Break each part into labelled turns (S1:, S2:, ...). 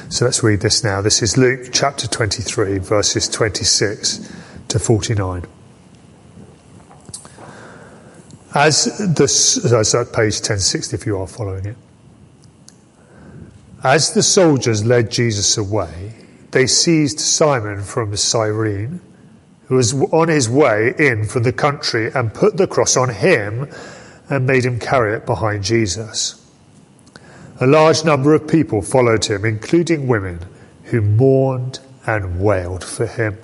S1: So let's read this now. This is Luke chapter 23, verses 26 to 49. That's at page 1060 if you are following it. As the soldiers led Jesus away, they seized Simon from Cyrene, who was on his way in from the country, and put the cross on him and made him carry it behind Jesus. A large number of people followed him, including women who mourned and wailed for him.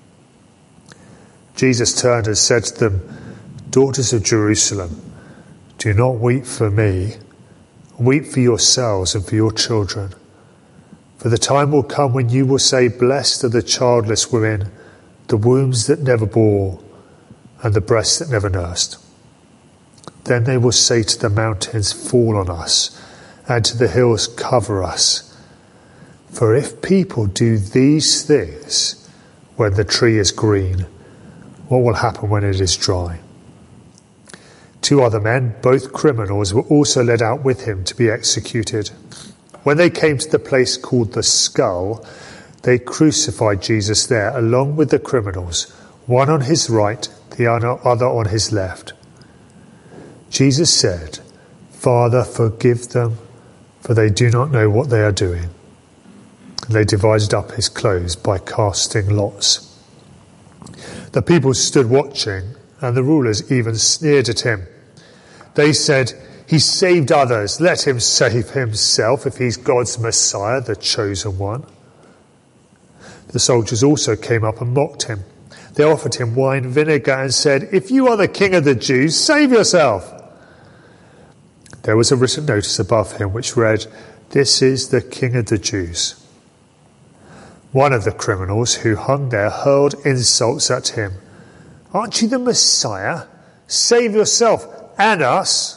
S1: Jesus turned and said to them, "Daughters of Jerusalem, do not weep for me. Weep for yourselves and for your children. For the time will come when you will say, 'Blessed are the childless women, the wombs that never bore, and the breasts that never nursed.' Then they will say to the mountains, 'Fall on us,' and to the hills, 'Cover us.' For if people do these things when the tree is green, what will happen when it is dry?" 2 other men, both criminals, were also led out with him to be executed. When they came to the place called the Skull, they crucified Jesus there along with the criminals, one on his right, the other on his left. Jesus said, "Father, forgive them, for they do not know what they are doing." And they divided up his clothes by casting lots. The people stood watching, and the rulers even sneered at him. They said, "He saved others. Let him save himself if he's God's Messiah, the chosen one." The soldiers also came up and mocked him. They offered him wine vinegar and said, "If you are the king of the Jews, save yourself." There was a written notice above him which read, "This is the King of the Jews." One of the criminals who hung there hurled insults at him. "Aren't you the Messiah? Save yourself and us."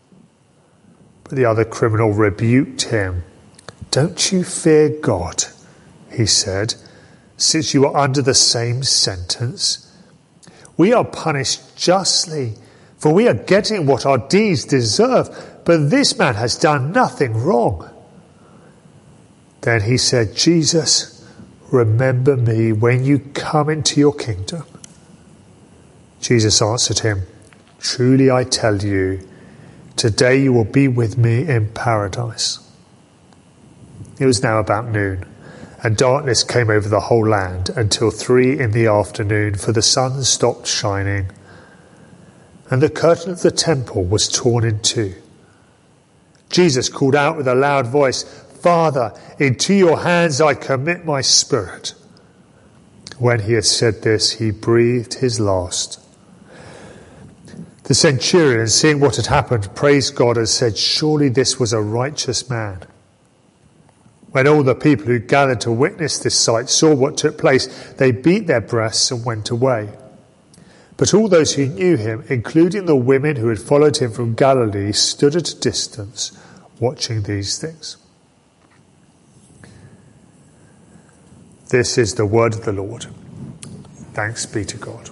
S1: But the other criminal rebuked him. "Don't you fear God," he said, "since you are under the same sentence? We are punished justly, for we are getting what our deeds deserve, but this man has done nothing wrong." Then he said, "Jesus, remember me when you come into your kingdom." Jesus answered him, "Truly I tell you, today you will be with me in paradise." It was now about noon, and darkness came over the whole land until 3 p.m, for the sun stopped shining, and the curtain of the temple was torn in two. Jesus called out with a loud voice, "Father, into your hands I commit my spirit." When he had said this, he breathed his last. The centurion, seeing what had happened, praised God and said, "Surely this was a righteous man." When all the people who gathered to witness this sight saw what took place, they beat their breasts and went away. But all those who knew him, including the women who had followed him from Galilee, stood at a distance watching these things. This is the word of the Lord. Thanks be to God.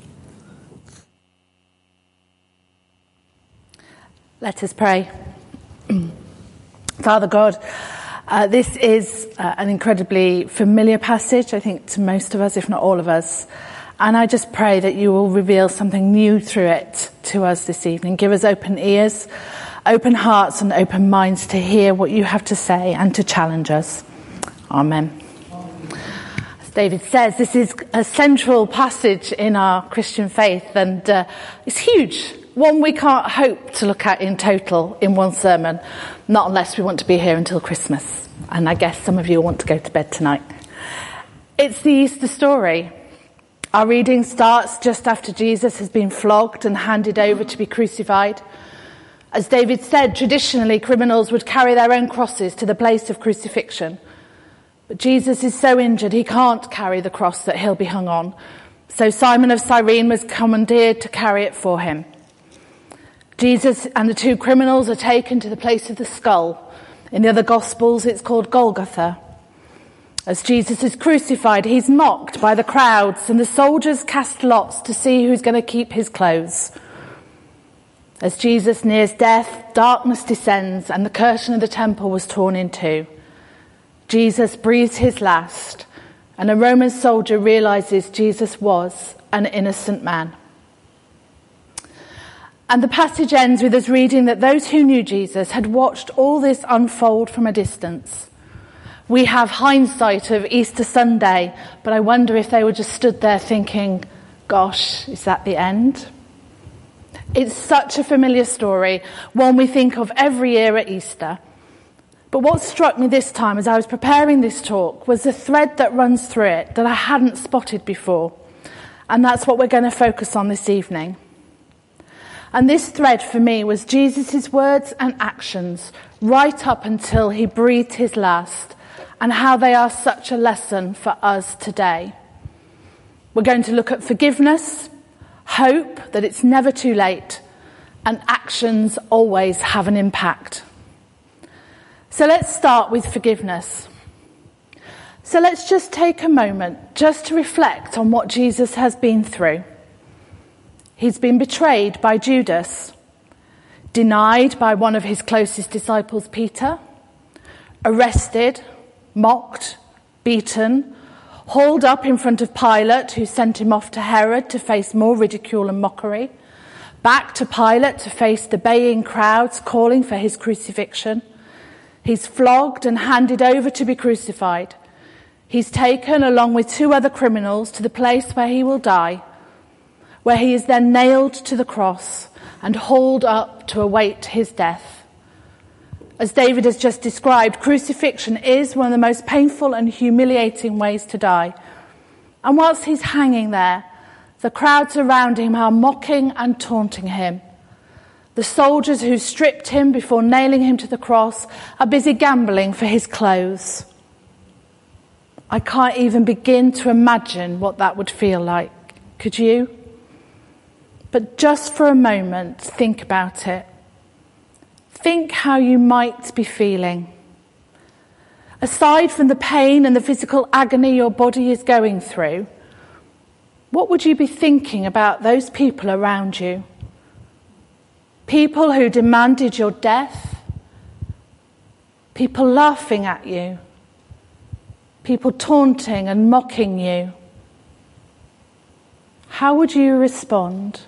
S2: Let us pray. Father God, this is an incredibly familiar passage, I think, to most of us, if not all of us. And I just pray that you will reveal something new through it to us this evening. Give us open ears, open hearts and open minds to hear what you have to say and to challenge us. Amen. As David says, this is a central passage in our Christian faith, and it's huge. One we can't hope to look at in total in one sermon, not unless we want to be here until Christmas. And I guess some of you will want to go to bed tonight. It's the Easter story. Our reading starts just after Jesus has been flogged and handed over to be crucified. As David said, traditionally criminals would carry their own crosses to the place of crucifixion. But Jesus is so injured he can't carry the cross that he'll be hung on. So Simon of Cyrene was commandeered to carry it for him. Jesus and the two criminals are taken to the place of the skull. In the other Gospels, it's called Golgotha. As Jesus is crucified, he's mocked by the crowds, and the soldiers cast lots to see who's going to keep his clothes. As Jesus nears death, darkness descends, and the curtain of the temple was torn in two. Jesus breathes his last, and a Roman soldier realizes Jesus was an innocent man. And the passage ends with us reading that those who knew Jesus had watched all this unfold from a distance. We have hindsight of Easter Sunday, but I wonder if they were just stood there thinking, gosh, is that the end? It's such a familiar story, one we think of every year at Easter. But what struck me this time as I was preparing this talk was the thread that runs through it that I hadn't spotted before. And that's what we're going to focus on this evening. And this thread for me was Jesus' words and actions right up until he breathed his last, and how they are such a lesson for us today. We're going to look at forgiveness, hope that it's never too late, and actions always have an impact. So let's start with forgiveness. So let's just take a moment just to reflect on what Jesus has been through. He's been betrayed by Judas, denied by one of his closest disciples, Peter, arrested, mocked, beaten, hauled up in front of Pilate, who sent him off to Herod to face more ridicule and mockery, back to Pilate to face the baying crowds calling for his crucifixion. He's flogged and handed over to be crucified. He's taken, along with 2 other criminals, to the place where he will die, where he is then nailed to the cross and hauled up to await his death. As David has just described, crucifixion is one of the most painful and humiliating ways to die. And whilst he's hanging there, the crowds around him are mocking and taunting him. The soldiers who stripped him before nailing him to the cross are busy gambling for his clothes. I can't even begin to imagine what that would feel like. Could you? But just for a moment, think about it. Think how you might be feeling. Aside from the pain and the physical agony your body is going through, what would you be thinking about those people around you? People who demanded your death? People laughing at you? People taunting and mocking you? How would you respond?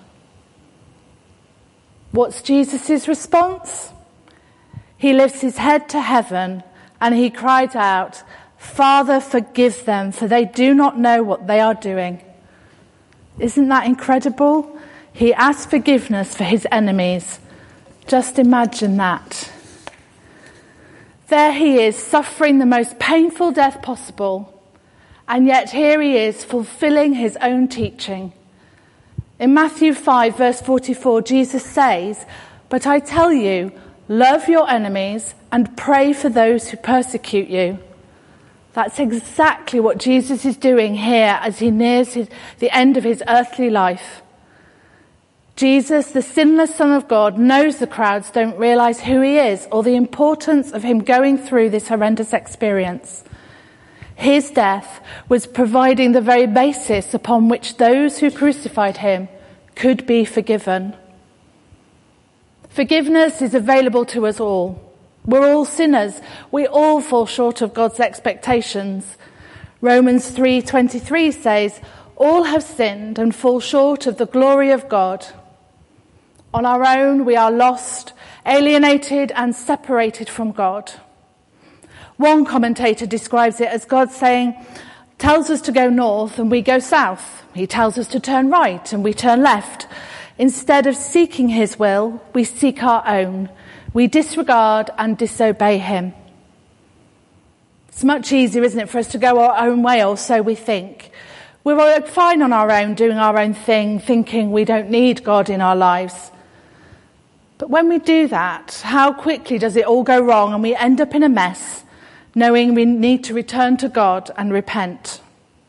S2: What's Jesus' response? He lifts his head to heaven and he cried out, "Father, forgive them, for they do not know what they are doing." Isn't that incredible? He asked forgiveness for his enemies. Just imagine that. There he is, suffering the most painful death possible, and yet here he is, fulfilling his own teaching. In Matthew 5, verse 44, Jesus says, "But I tell you, love your enemies and pray for those who persecute you." That's exactly what Jesus is doing here as he nears the end of his earthly life. Jesus, the sinless Son of God, knows the crowds don't realize who he is or the importance of him going through this horrendous experience. His death was providing the very basis upon which those who crucified him could be forgiven. Forgiveness is available to us all. We're all sinners. We all fall short of God's expectations. Romans 3:23 says, "All have sinned and fall short of the glory of God." On our own, we are lost, alienated and separated from God. One commentator describes it as God tells us to go north and we go south. He tells us to turn right and we turn left. Instead of seeking his will, we seek our own. We disregard and disobey him. It's much easier, isn't it, for us to go our own way, or so we think. We're fine on our own, doing our own thing, thinking we don't need God in our lives. But when we do that, how quickly does it all go wrong and we end up in a mess, knowing we need to return to God and repent.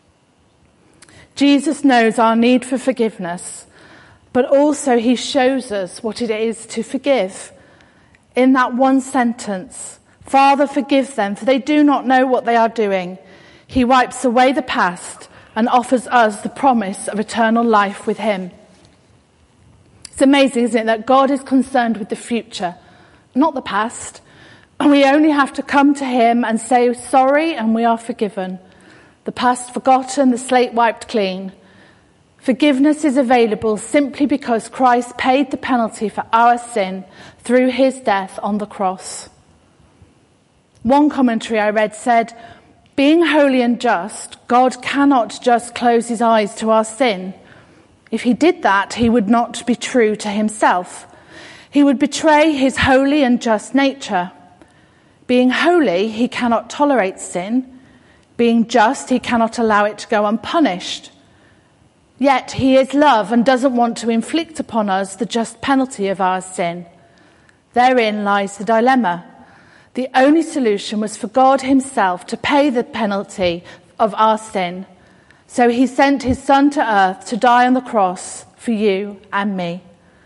S2: Jesus knows our need for forgiveness, but also he shows us what it is to forgive. In that one sentence, "Father, forgive them, for they do not know what they are doing," he wipes away the past and offers us the promise of eternal life with him. It's amazing, isn't it, that God is concerned with the future, not the past. We only have to come to him and say sorry, and we are forgiven. The past forgotten, the slate wiped clean. Forgiveness is available simply because Christ paid the penalty for our sin through his death on the cross. One commentary I read said, being holy and just, God cannot just close his eyes to our sin. If he did that, he would not be true to himself. He would betray his holy and just nature. Being holy, he cannot tolerate sin. Being just, he cannot allow it to go unpunished. Yet he is love and doesn't want to inflict upon us the just penalty of our sin. Therein lies the dilemma. The only solution was for God himself to pay the penalty of our sin. So he sent his Son to earth to die on the cross for you and me.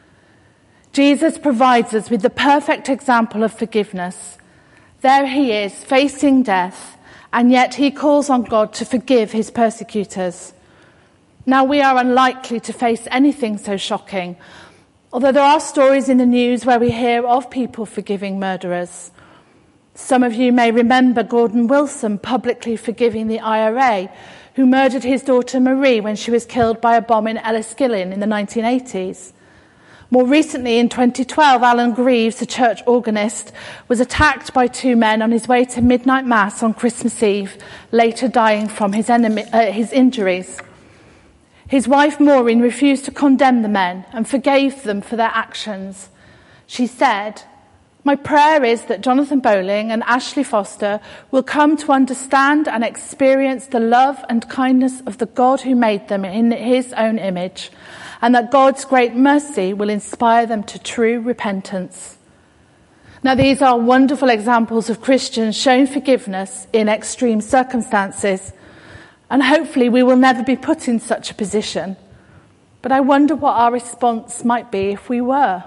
S2: Jesus provides us with the perfect example of forgiveness. There he is, facing death, and yet he calls on God to forgive his persecutors. Now, we are unlikely to face anything so shocking, although there are stories in the news where we hear of people forgiving murderers. Some of you may remember Gordon Wilson publicly forgiving the IRA, who murdered his daughter Marie when she was killed by a bomb in Enniskillen in the 1980s. More recently, in 2012, Alan Greaves, a church organist, was attacked by two men on his way to midnight mass on Christmas Eve, later dying from his injuries. His wife Maureen refused to condemn the men and forgave them for their actions. She said, "My prayer is that Jonathan Bowling and Ashley Foster will come to understand and experience the love and kindness of the God who made them in his own image, and that God's great mercy will inspire them to true repentance." Now, these are wonderful examples of Christians showing forgiveness in extreme circumstances. And hopefully we will never be put in such a position. But I wonder what our response might be if we were.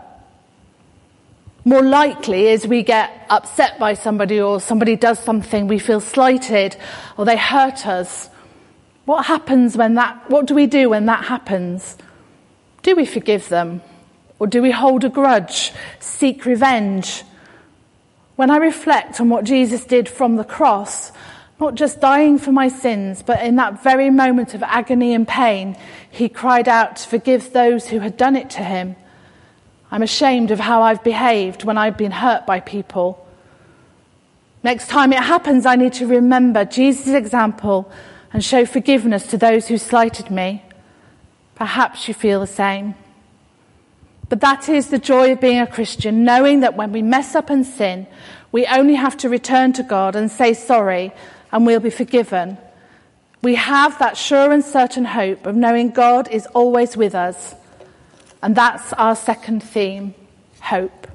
S2: More likely is we get upset by somebody, or somebody does something, we feel slighted, or they hurt us. What do we do when that happens? Do we forgive them? Or do we hold a grudge, seek revenge? When I reflect on what Jesus did from the cross, not just dying for my sins, but in that very moment of agony and pain, he cried out to forgive those who had done it to him. I'm ashamed of how I've behaved when I've been hurt by people. Next time it happens, I need to remember Jesus' example and show forgiveness to those who slighted me. Perhaps you feel the same. But that is the joy of being a Christian, knowing that when we mess up and sin, we only have to return to God and say sorry, and we'll be forgiven. We have that sure and certain hope of knowing God is always with us. And that's our second theme, hope.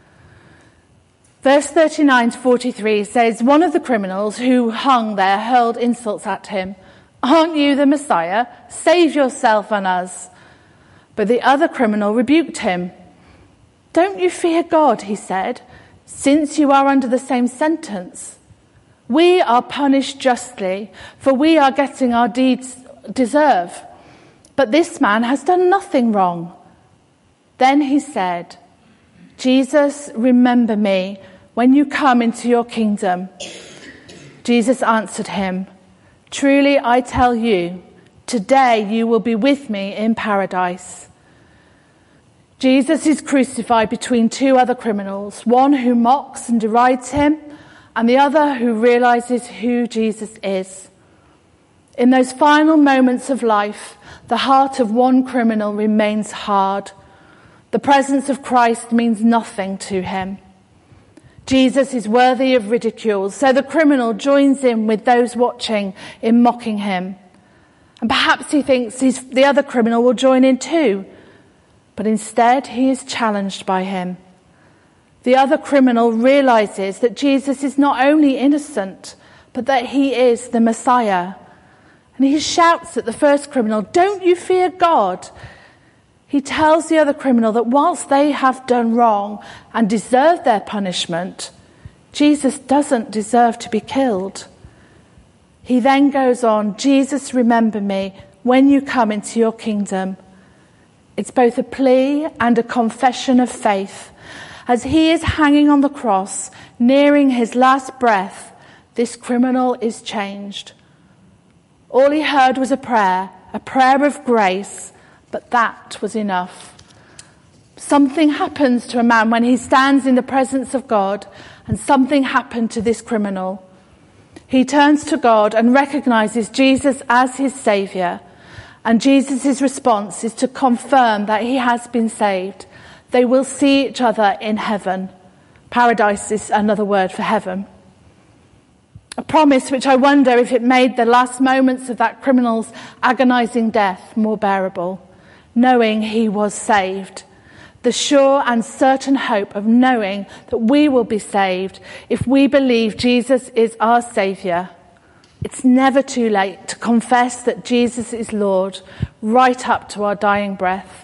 S2: Verse 39 to 43 says, one of the criminals who hung there hurled insults at him. "Aren't you the Messiah? Save yourself and us." But the other criminal rebuked him. "Don't you fear God," he said, "since you are under the same sentence. We are punished justly, for we are getting our deeds deserve. But this man has done nothing wrong." Then he said, "Jesus, remember me when you come into your kingdom." Jesus answered him, "Truly I tell you, today you will be with me in paradise." Jesus is crucified between two other criminals, one who mocks and derides him, and the other who realizes who Jesus is. In those final moments of life, the heart of one criminal remains hard. The presence of Christ means nothing to him. Jesus is worthy of ridicule, so the criminal joins in with those watching in mocking him. And perhaps he thinks the other criminal will join in too, but instead he is challenged by him. The other criminal realizes that Jesus is not only innocent, but that he is the Messiah. And he shouts at the first criminal, "Don't you fear God?" He tells the other criminal that whilst they have done wrong and deserve their punishment, Jesus doesn't deserve to be killed. He then goes on, "Jesus, remember me when you come into your kingdom." It's both a plea and a confession of faith. As he is hanging on the cross, nearing his last breath, this criminal is changed. All he heard was a prayer of grace, but that was enough. Something happens to a man when he stands in the presence of God, and something happened to this criminal. He turns to God and recognizes Jesus as his Saviour, and Jesus' response is to confirm that he has been saved. They will see each other in heaven. Paradise is another word for heaven. A promise which I wonder if it made the last moments of that criminal's agonizing death more bearable, knowing he was saved. The sure and certain hope of knowing that we will be saved if we believe Jesus is our Saviour. It's never too late to confess that Jesus is Lord, right up to our dying breath.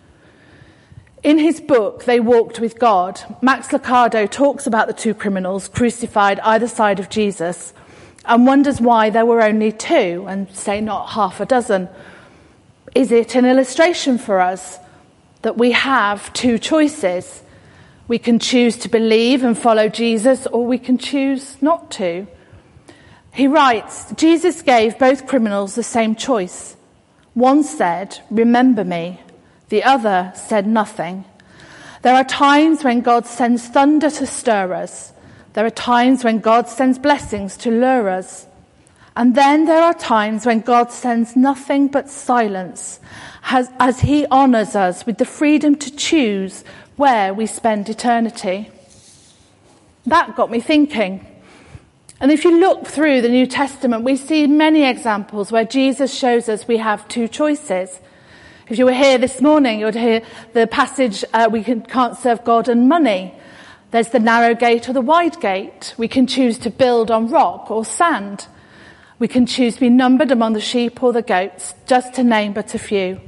S2: In his book, They Walked with God, Max Lucado talks about the two criminals crucified either side of Jesus and wonders why there were only two and, say, not half a dozen. Is it an illustration for us that we have two choices? We can choose to believe and follow Jesus, or we can choose not to. He writes, Jesus gave both criminals the same choice. One said, "Remember me." The other said nothing. There are times when God sends thunder to stir us. There are times when God sends blessings to lure us. And then there are times when God sends nothing but silence, as he honours us with the freedom to choose where we spend eternity. That got me thinking. And if you look through the New Testament, we see many examples where Jesus shows us we have two choices. If you were here this morning, you would hear the passage, we can't serve God and money. There's the narrow gate or the wide gate. We can choose to build on rock or sand. We can choose to be numbered among the sheep or the goats, just to name but a few.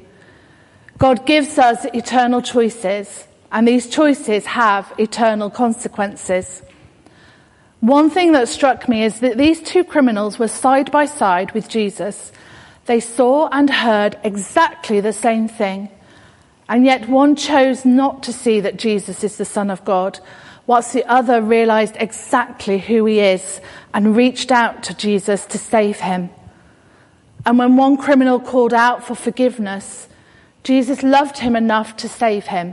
S2: God gives us eternal choices, and these choices have eternal consequences. One thing that struck me is that these two criminals were side by side with Jesus. They saw and heard exactly the same thing, and yet one chose not to see that Jesus is the Son of God, whilst the other realised exactly who he is and reached out to Jesus to save him. And when one criminal called out for forgiveness, Jesus loved him enough to save him.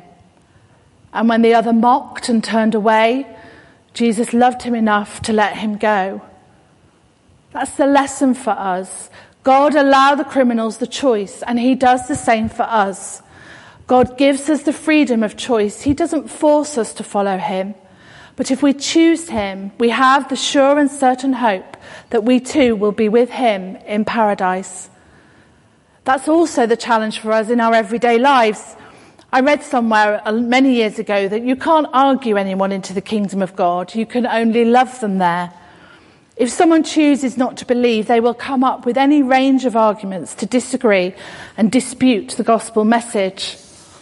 S2: And when the other mocked and turned away, Jesus loved him enough to let him go. That's the lesson for us. God allowed the criminals the choice, and he does the same for us. God gives us the freedom of choice. He doesn't force us to follow him. But if we choose him, we have the sure and certain hope that we too will be with him in paradise. That's also the challenge for us in our everyday lives. I read somewhere many years ago that you can't argue anyone into the kingdom of God. You can only love them there. If someone chooses not to believe, they will come up with any range of arguments to disagree and dispute the gospel message.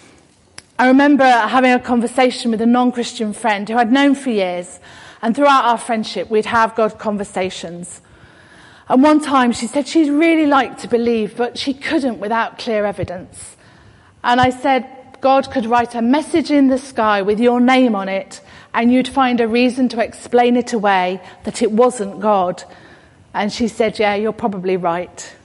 S2: I remember having a conversation with a non-Christian friend who I'd known for years, and throughout our friendship we'd have God conversations. And one time she said she'd really like to believe, but she couldn't without clear evidence. And I said, God could write a message in the sky with your name on it, and you'd find a reason to explain it away that it wasn't God. And she said, yeah, you're probably right.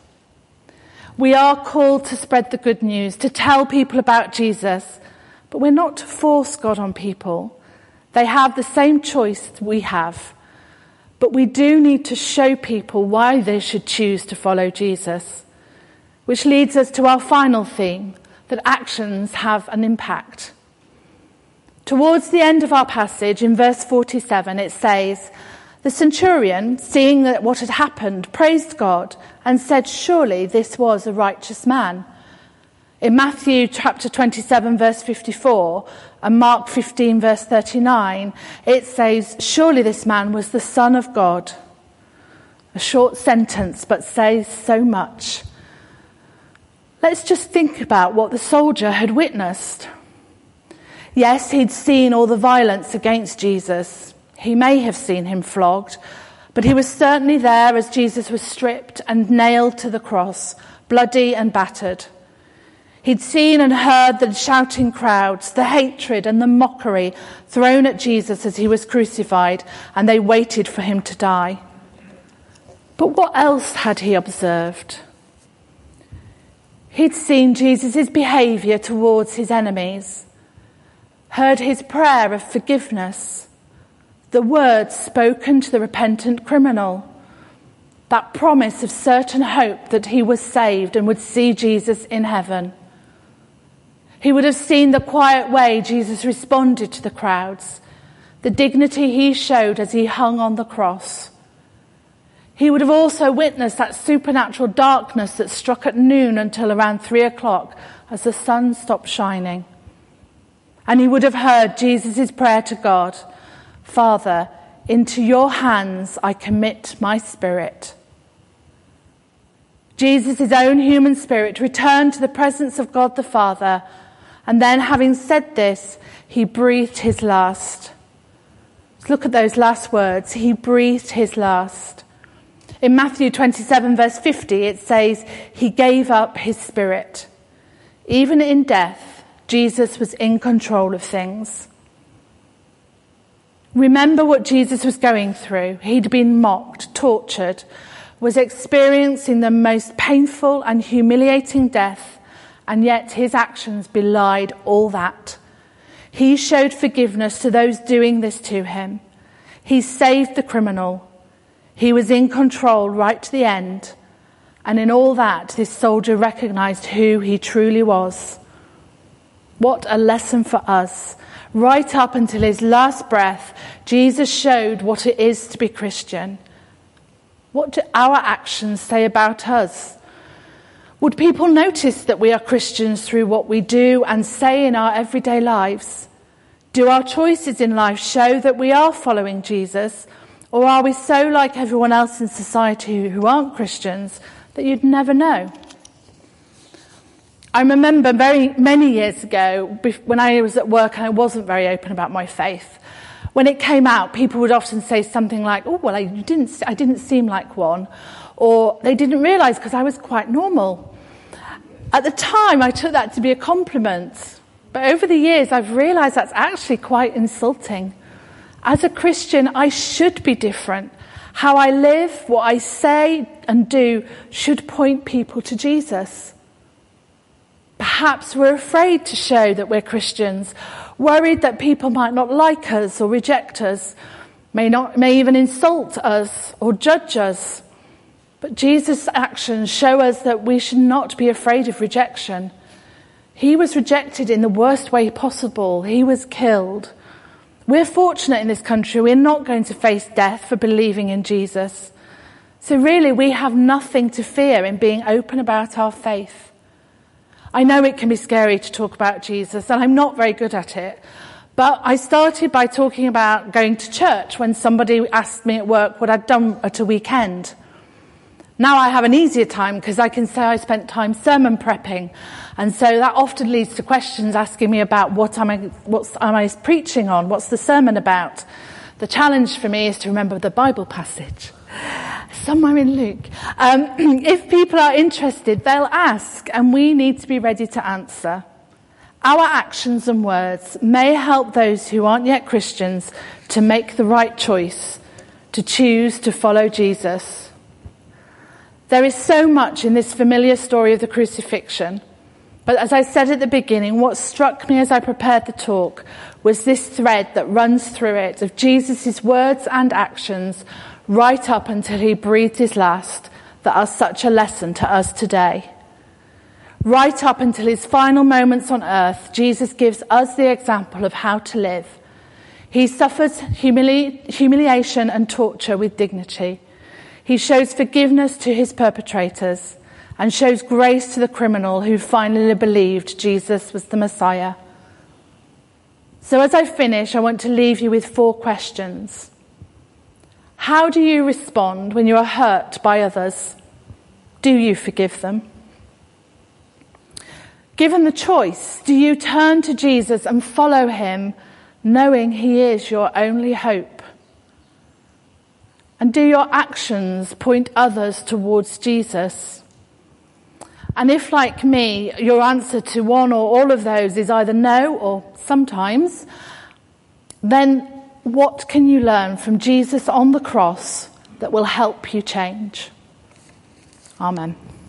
S2: We are called to spread the good news, to tell people about Jesus, but we're not to force God on people. They have the same choice we have. But we do need to show people why they should choose to follow Jesus. Which leads us to our final theme, that actions have an impact. Towards the end of our passage, in verse 47, it says, "The centurion, seeing that what had happened, praised God and said, 'Surely this was a righteous man.'" In Matthew chapter 27, verse 54, and Mark 15, verse 39, it says, "Surely this man was the Son of God." A short sentence, but says so much. Let's just think about what the soldier had witnessed. Yes, he'd seen all the violence against Jesus. He may have seen him flogged, but he was certainly there as Jesus was stripped and nailed to the cross, bloody and battered. He'd seen and heard the shouting crowds, the hatred and the mockery thrown at Jesus as he was crucified, and they waited for him to die. But what else had he observed? He'd seen Jesus' behaviour towards his enemies, heard his prayer of forgiveness, the words spoken to the repentant criminal, that promise of certain hope that he was saved and would see Jesus in heaven. He would have seen the quiet way Jesus responded to the crowds, the dignity he showed as he hung on the cross. He would have also witnessed that supernatural darkness that struck at noon until around 3 o'clock as the sun stopped shining. And he would have heard Jesus' prayer to God, "Father, into your hands I commit my spirit." Jesus' own human spirit returned to the presence of God the Father, and then, having said this, he breathed his last. Let's look at those last words. He breathed his last. In Matthew 27, verse 50, it says, he gave up his spirit. Even in death, Jesus was in control of things. Remember what Jesus was going through. He'd been mocked, tortured, was experiencing the most painful and humiliating death, and yet his actions belied all that. He showed forgiveness to those doing this to him. He saved the criminal. He was in control right to the end. And in all that, this soldier recognized who he truly was. What a lesson for us. Right up until his last breath, Jesus showed what it is to be Christian. What do our actions say about us? Would people notice that we are Christians through what we do and say in our everyday lives? Do our choices in life show that we are following Jesus? Or are we so like everyone else in society who aren't Christians that you'd never know? I remember many years ago, when I was at work and I wasn't very open about my faith, when it came out, people would often say something like, "Oh, well, I didn't seem like one," or they didn't realise because I was quite normal. At the time, I took that to be a compliment, but over the years, I've realised that's actually quite insulting. As a Christian, I should be different. How I live, what I say and do should point people to Jesus. Perhaps we're afraid to show that we're Christians, worried that people might not like us or reject us, may even insult us or judge us. But Jesus' actions show us that we should not be afraid of rejection. He was rejected in the worst way possible. He was killed. We're fortunate in this country. We're not going to face death for believing in Jesus. So really, we have nothing to fear in being open about our faith. I know it can be scary to talk about Jesus, and I'm not very good at it. But I started by talking about going to church when somebody asked me at work what I'd done at a weekend. Now I have an easier time because I can say I spent time sermon prepping. And so that often leads to questions asking me about what am I preaching on? What's the sermon about? The challenge for me is to remember the Bible passage. Somewhere in Luke. If people are interested, they'll ask, and we need to be ready to answer. Our actions and words may help those who aren't yet Christians to make the right choice, to choose to follow Jesus. There is so much in this familiar story of the crucifixion, but as I said at the beginning, what struck me as I prepared the talk was this thread that runs through it of Jesus' words and actions right up until he breathed his last, that are such a lesson to us today. Right up until his final moments on earth, Jesus gives us the example of how to live. He suffers humiliation and torture with dignity. He shows forgiveness to his perpetrators and shows grace to the criminal who finally believed Jesus was the Messiah. So as I finish, I want to leave you with 4 questions. How do you respond when you are hurt by others? Do you forgive them? Given the choice, do you turn to Jesus and follow him, knowing he is your only hope? And do your actions point others towards Jesus? And if, like me, your answer to one or all of those is either no or sometimes, then what can you learn from Jesus on the cross that will help you change? Amen.